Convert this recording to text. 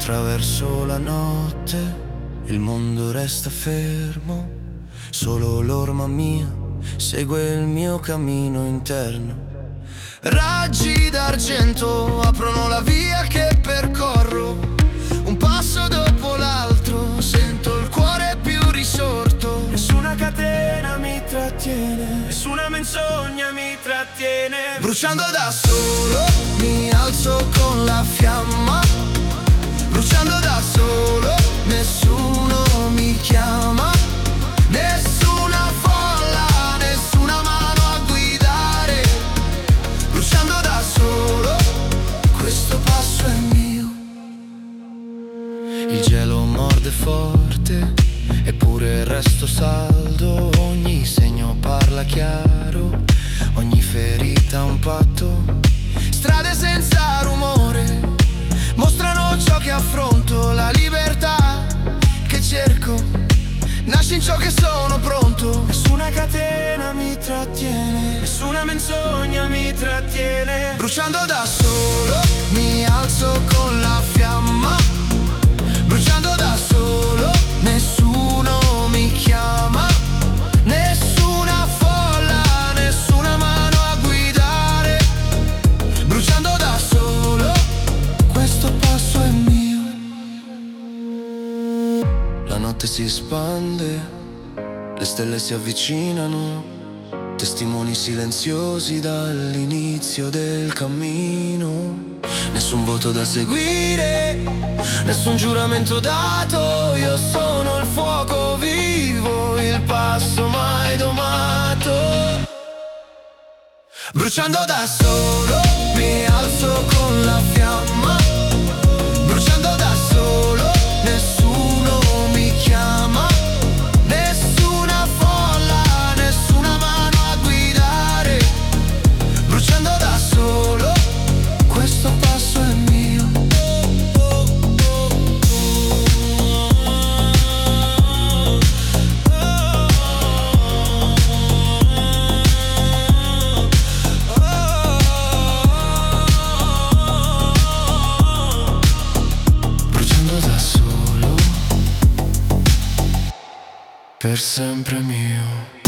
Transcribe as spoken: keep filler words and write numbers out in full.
attraverso la notte, il mondo resta fermo, solo l'orma mia segue il mio cammino interno. Raggi d'argento aprono la via che percorro, un passo dopo l'altro, sento il cuore più risorto. Nessuna catena mi trattiene, nessuna menzogna mi trattiene. Bruciando da solo mi alzo con la fiamma, bruciando da solo nessuno mi chiama. Nessuna folla, nessuna mano a guidare. Bruciando da solo, questo passo è mio. Il gelo morde forte, eppure resto saldo. Ogni segno parla chiaro, ogni ferita un patto. Strade senza rumore mostrano ciò che affronto. La libertà che cerco nasce in ciò che sono pronto. Nessuna catena mi trattiene, nessuna menzogna mi trattiene. Bruciando da solo mi alzo con la fiamma, bruciando da solo nessuno mi chiama. Nessuna folla, nessuna mano a guidare. Bruciando da solo, questo passo è mio. La notte si espande, le stelle si avvicinano, testimoni silenziosi dall'inizio del cammino. Nessun voto da seguire, nessun giuramento dato. Io sono il fuoco vivo, il passo mai domato. Bruciando da solo mi alzo con la fiamma, bruciando da solo nessuno mi chiama. Nessuna folla, nessuna mano a guidare. Bruciando da solo, questo passo è mio. Bruciando da solo, per sempre mio.